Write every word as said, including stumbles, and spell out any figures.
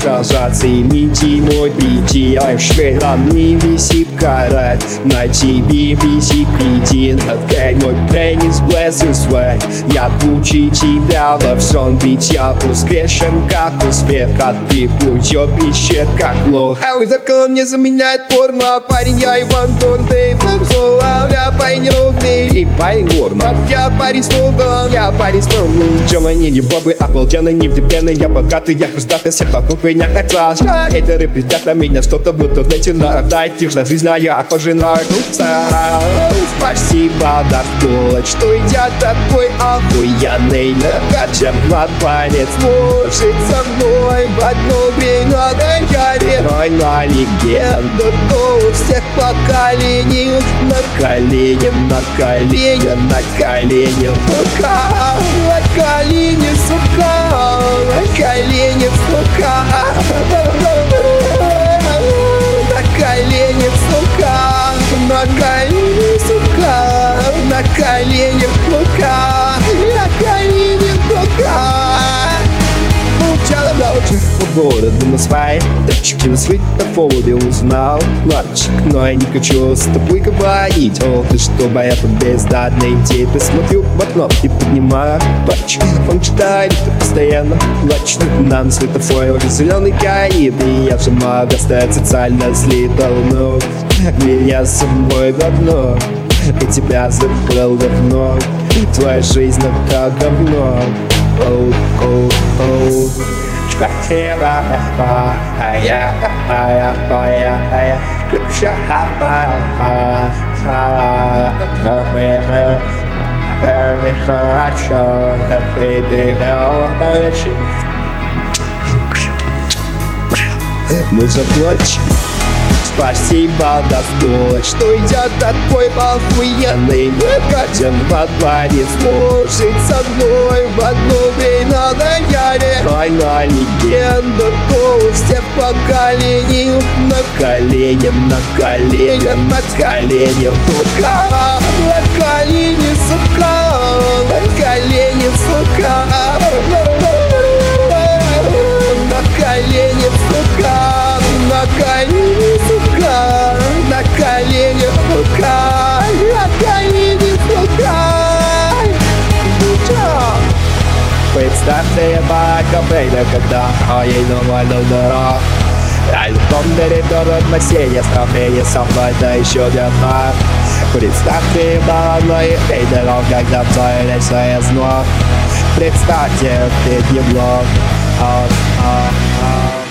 отражаться и мити мой бити. А в швейном не висит карат, на тебе висит един. Окей, мой пенис блеск свой. Я пучи тебя во всем, ведь я воскрешен как успех. А ты путёк ищет как лох. А у зеркала не заменяет порно. Парень, я Иван Дон, ты флэпсула. Я парень ровный и парень горно. Я парень с флогом, я парень с флогом. Чем они не бобы, обалденные, не вдепленные. Я богатый, я хрустатый, всех вокруг меня хотят. Хейтеры пиздят на меня, что-то будто в нете нарождать. Тихо, жизнь, а я похожий на ртуца. Спасибо, да что, что я такой охуенный. Чем младенец может со мной в одно время. Да я герой на легенду, то у всех поколений. На колени, на колени, на колени, сука. На колени, сука. На колени, сука. На колени, сука. На колени, сука. На колени, сука. На колени, сука. Молчала ночью по городу на своей точке, на светофоре узнал мальчик, но я не хочу с тобой говорить. О, ты что, моя победа найти? Ты смотрю в окно и поднимаю пальчик. Он читает постоянно ночью нам светофоре уже зеленый горит. И я сама достать социально слитал, но меня с собой в одно. И тебя забыл давно. Твоя жизнь это говно. Оу, оу, оу. Шкатера, а я, а я, а я, а я, ключа, а а а хорошо, ты дышишь. Мы заплачем. Спасибо, да что, что я такой охуенный. Мы хотим во дворе служить со мной в одно время. Да я герой на легенду, то у всех поколений. На колени, на колени, на колени, сука. На колени, сука. На колени, сука. На колени, сука. На колени, сука, на колени, сука, на колени, сука. Представь себе бака, бейда, когда а ей нормально дорог. Альбом деревянный на сене, сравнение со мной, да еще одна. Представь себе бака, и бейда, когда в своей знак. Представьте, ты не блог.